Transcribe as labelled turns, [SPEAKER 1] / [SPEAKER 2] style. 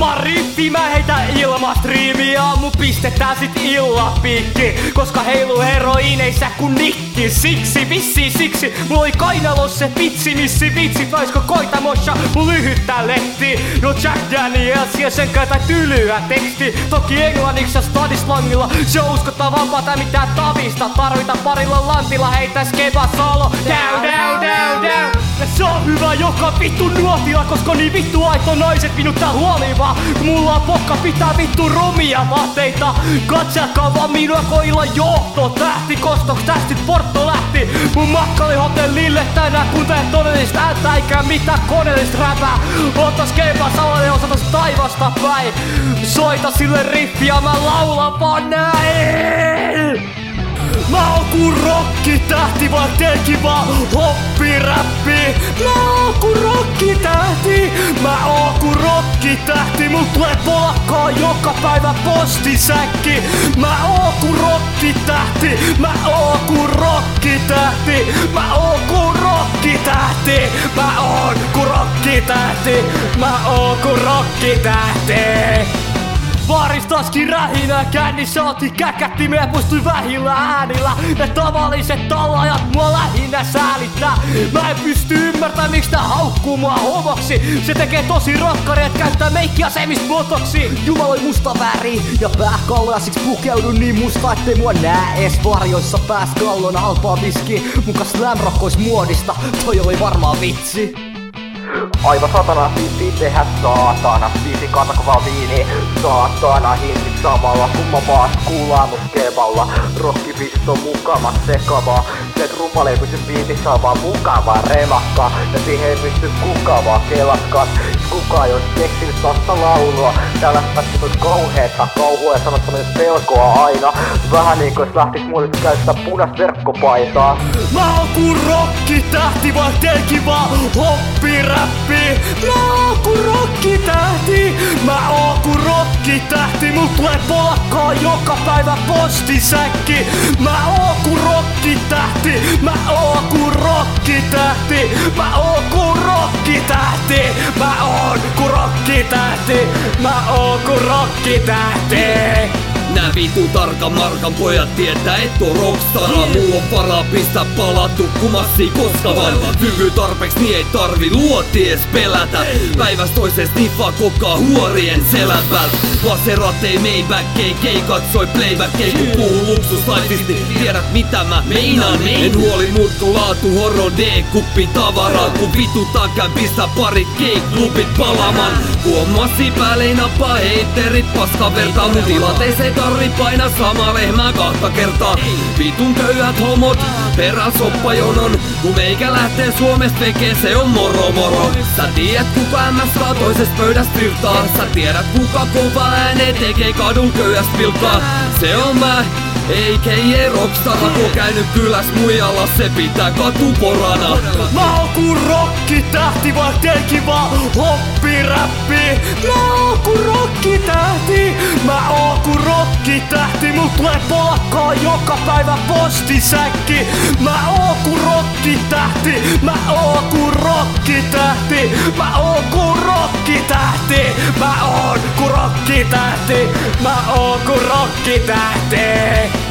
[SPEAKER 1] Oma riffi, mä heitän ilmastriimiä, mun pistetään sit illapiikki. Koska heilu heroiineissa kun nikki. Siksi mulla oli kainalossa se vitsi vitsi. Vaisko koitamossa mun lyhyttä lehti. No Jack Daniels ja sen käytä tylyä teksti. Toki englanniksi ja stadislangilla se on uskottavampaa tää mitään tavista. Tarvita parilla lantilla heittäis keba solo. Down. Ja se on hyvä joka vittu nuotilla, koska niin vittu aito naiset minuttaa huolivaa. Kun mulla on pokka pitää vittu rumia vaatteita. Katselkaa vaan minua koilla johto tähti. Kostoks tästit Porto lähti mun makkali hotellille tänään. Kun tää todellista ääntä eikä mitään koneellista räpää. Otas keipa salainen osatas taivasta päin. Soita sille riffiä, mä laulan vaan näin. Mä oon ku rokkitähti, vaan teki vaan hoppiräppi. Mä oon ku rokkitähti, mä oon ku rokkitähti. Mut tulee polakkaa joka päivä postisäkki. Mä oon ku rokkitähti, mä oon ku rokkitähti. Mä oon ku rokkitähti, mä oon ku rokkitähti. Mä oon ku rokkitähti. Baaris taaskin rähinä, kännissä otti käkättimeen ja poistui vähillä äänillä. Ne tavalliset tallaajat mua lähinnä säälittää. Mä en pysty ymmärtämään miksi tää haukkuu mua homoksi. Se tekee tosi rokkari, et käyttää meikkiä semist botoksi.
[SPEAKER 2] Jumaloi musta väri ja pääkalloja, siksi pukeudun niin musta ettei mua nää ees varjoissa. Pääskallona halpaa viski, muka slam rock ois muodista. Toi oli varmaan vitsi.
[SPEAKER 3] Aivan satana, viitti tehdä saatana. Viisi katakovaa viini, saatana. Hintit samalla, kun mä vaan kuulaan mun skeballa. Rockibissit on mukava sekavaa. Se rumale ei pysty biitissä on vaan mukavaa remakkaa. Ja siihen ei pysty kukaan vaan kelaskaan. Kukaan jos keksinyt tosta laulua. Täällä pätkät ois kauheeta kauhua ja sanot tämmönen pelkoa aina. Vähän niinku jos lähtis mulle käyttää punaista verkkopaitaa.
[SPEAKER 1] Mä oon ku rokkitähti, vaan teki vaan hoppiräppi. Mä oon ku rokkitähti, mä oon ku rokkitähti. Mut tulee polakkaa joka päivä postisäkki. Mä oon ku rokkitähti, mä oon ku rokkitähti. Mä oon ku rokkitähti, mä oon ku rokkitähti. Mä oon ku rokkitähti.
[SPEAKER 4] Nää vitu tarkan markan pojat tietää et oo rockstara. Mulla on varaa pistää palattu kumassi koska vaan kyky tarpeeks niin ei tarvi luoti ees pelätä. Päiväs toiseen sniffaa kokaa huorien selän päältä. Laserat ei Maybach ei keikat soi playback ei kun puhuu luksuslaitisesti. Tiedät mitä mä meinaan en huoli muut kun laatu horro D-kuppi tavaraa. Kun vitu takan pistää parit keikklubit palamaan. Huomasi päälle ei napaa heitterit paskavertaa mun tilanteeseen tarvi paina sama lehmää kahta kertaa. Vitun köyhät homot perään soppajonon. Kun meikä lähtee Suomesta vekee se on moro. Sä tiedät kuka MS toisesta pöydästä virtaa. Sä tiedät kuka kova ääneen tekee kadun köyhästä pilkkaa. Se on mä A.K.A. Rockstara, kun käynyt kyläs muijalla, se pitää katuporana.
[SPEAKER 1] Mä oon ku rokkitähti, vaan teki vaan hoppiräppi. Mä oon ku rokkitähti, mä oon ku rokkitähti. Mut tulee polakkaa joka päivä postisäkki. Mä oon ku rokkitähti, mä oon ku rokkitähti. Mä oon ku rokkitähti, mä oon ku rokkitähti. Mä oon ku rokkitähti.